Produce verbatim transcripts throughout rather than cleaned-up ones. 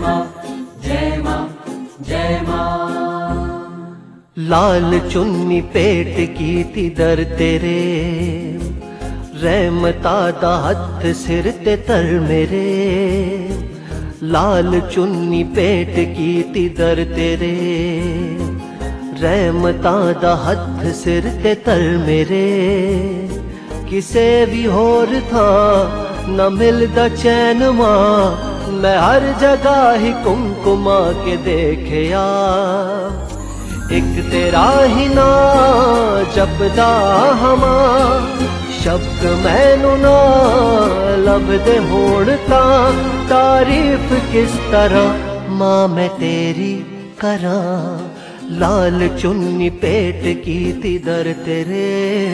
माँ जय माँ जय माँ। लाल चुन्नी पेट कीती दर तेरे, रहमता दा हथ सिर ते तर मेरे। लाल चुन्नी पेट कीती दर तेरे, रहमता दा हथ सिर ते तर मेरे। किसे भी होर था न मिलदा चैन मां, मैं हर जगह ही कुमकुमा के देखया। एक तेरा ही ना जपदा हमा, शब्द मैनू ना लभदे होण तां। तारीफ किस तरह मां मैं तेरी करां, लाल चुन्नी पेट कीती दर तेरे।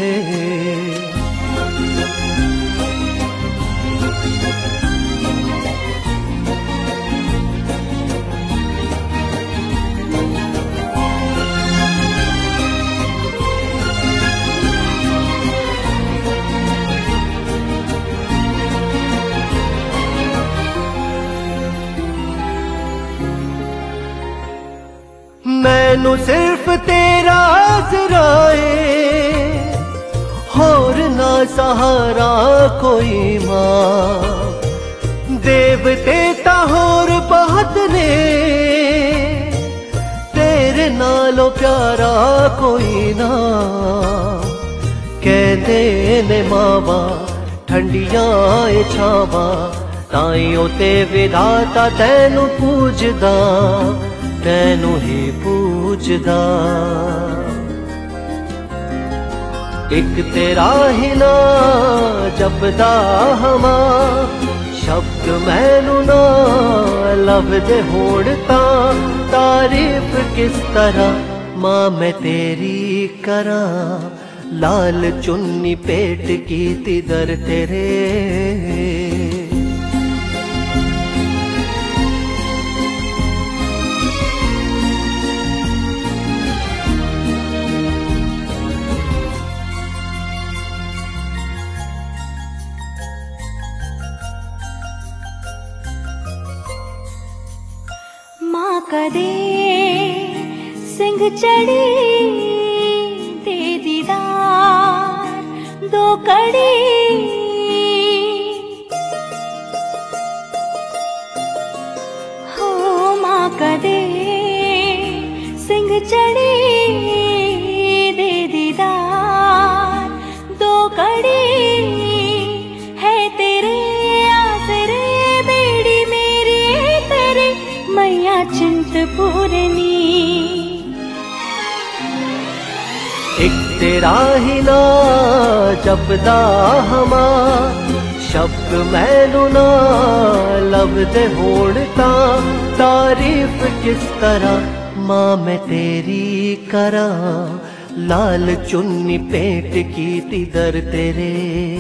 मैनू सिर्फ तेरा आसराए, होर ना सहारा कोई मां। देवते ता होर बहुत ने, तेरे नालों प्यारा कोई ना। कहते ने मावा ठंडियां ए छावां, ताइयों ते विधाता तैनू पूजदा, तैनू ही पूजदा। एक तेरा ही ना जपदा हमा, शब्द मैनू ना लभदे होण तां। तारीफ किस तरह मां मैं तेरी करां, लाल चुन्नी पेट कीती दर तेरे। माँ कदे सिंह चढ़ी दे दीदार दो कड़ी। हो माँ कदे सिंह चढ़ी दे दीदार दो कड़ी। है तेरे आसरे बेड़ी मेरी तेरे मैया चिंतपूरनी। एक तेरा ही ना जपदा हमा, शब्द मैनू ना लभदे होण तां। तारीफ किस तरह मां मैं तेरी करां, लाल चुन्नी पेट कीती दर तेरे।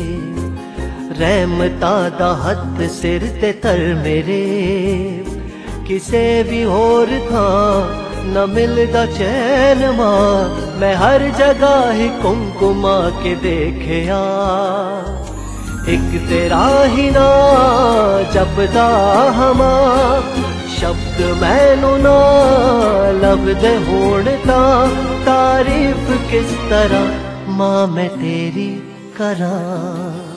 रहमता दा हथ सिर ते तर मेरे। किसे भी होर था न मिलदा चैन मां, मैं हर जगह ही कुमकुमा के देखया। एक तेरा ही ना जपदा हमा, शब्द मैनू ना लभदे होण तां। तारीफ किस तरह मां मैं तेरी करां।